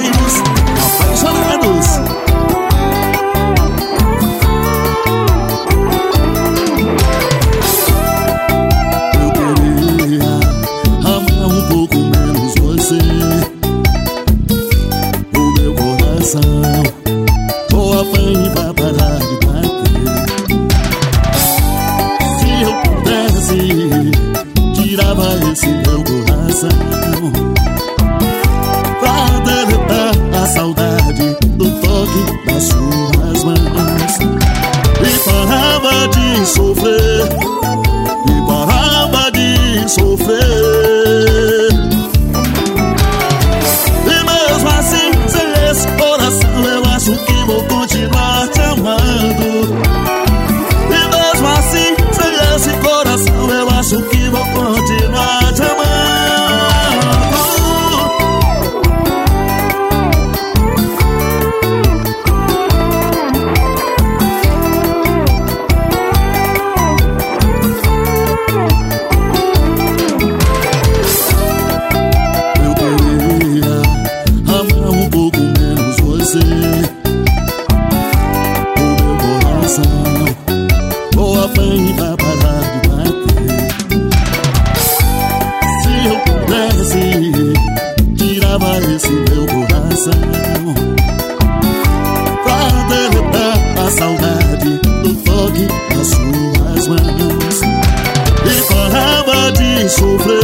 brasileiros apaixonados. Eu queria amar um pouco menos você. O meu coração tô apanhando pra parar de bater. Se eu pudesse, tirava esse meu coração pra deletar a saudade do toque das suas mãos. E parava de sofrer, e parava de sofrer. E mesmo assim, sem esse coração, eu acho que vou continuar te amando. E mesmo assim, sem esse coração, eu acho que vou continuar te amando. Eu queria amar um pouco menos você. O meu coração voa bem pra parar de bater. Se eu pudesse, tirava esse meu coração pra deletar a saudade do toque das suas mãos. E parava de sofrer,